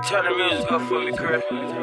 Tell the music up for me, Chris.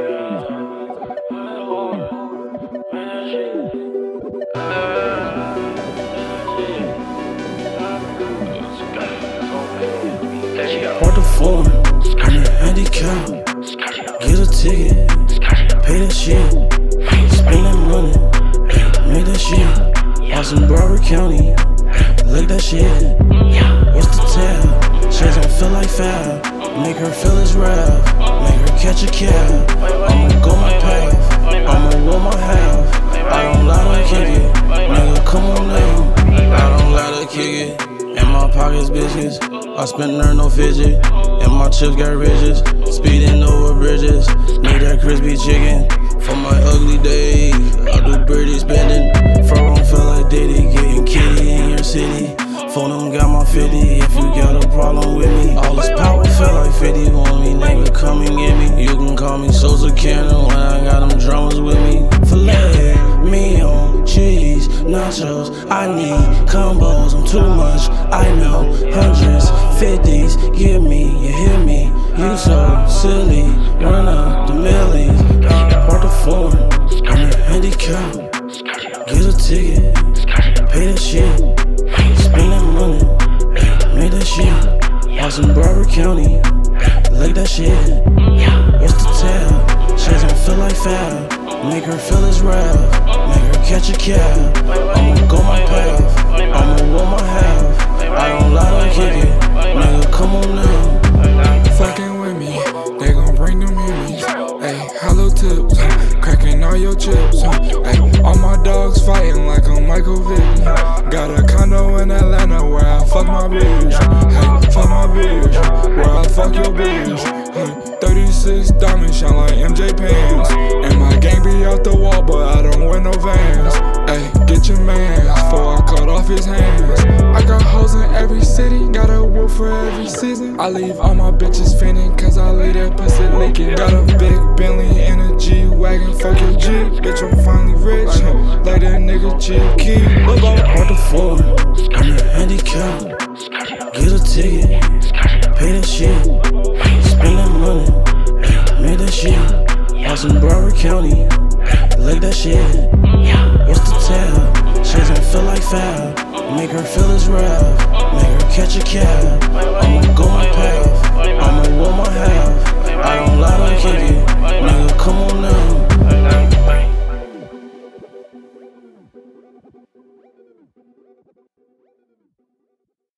Bought the phone, I'm a handicap. Get a ticket, pay that shit. Spend that money, make that shit. Out in Broward County, lick that shit. What's the tab? Shades don't feel like fab. Make her feel his wrath, make her catch a cab. I'ma go my path, I'ma roll my half. I don't lie to kick it, nigga come on now. I don't lie to kick it. In my pockets biscuits, I spend there no fidget. And my chips got ridges, speeding over bridges. Need that crispy chicken for my ugly days. I do British spending, fur don't feel like Diddy. Getting kitty in your city, phone them got my 50. If you got a problem with me, all this power feel like 50. Want me, nigga, come and get me. You can call me Sosa Cannon when I got them drummers with me. Filet mignon, cheese, nachos. I need combos, I'm too much. I know hundreds, 50s. Give me, you hear me? You so silly, run up the millies. Bought the phone, I'm a handicap. Get a ticket, pay that shit. Spend that money, make that shit. Out in Broward County, lick that shit. What's the tab? Shades don't feel like fab. Make her feel his wrath, make her catch a cab. I'ma go my path, I'ma roll my half. I don't lie to kick it, nigga come on now. Fucking with me, they gon' bring them Hemis. Ayy, hollow tips, cracking all your chips. Ayy, all my dogs fighting like I'm Michael Vick. Got a condo in Atlanta where I fuck my bitch. Hey, fuck my bitch, where I fuck your bitch. 36 diamonds shine like MJ pants. And my gang be out the wall, but I don't wear no Vans. Ayy, get your mans before I cut off his hands. I got hoes in every city, got a wolf for every season. I leave all my bitches fainting, cause I leave that pussy leaking. Got a big Bentley and a G-Wagon, fuck your Jeep. Bitch, I'm finally rich, like that nigga G-Key. Bought the phone, I'm a handicap. Get a ticket, pay that shit. Spend that money, make that shit. Out in Broward County, lick that shit. What's the tab? Shades don't feel like fab. Make her feel his wrath, make her catch a cab. I'ma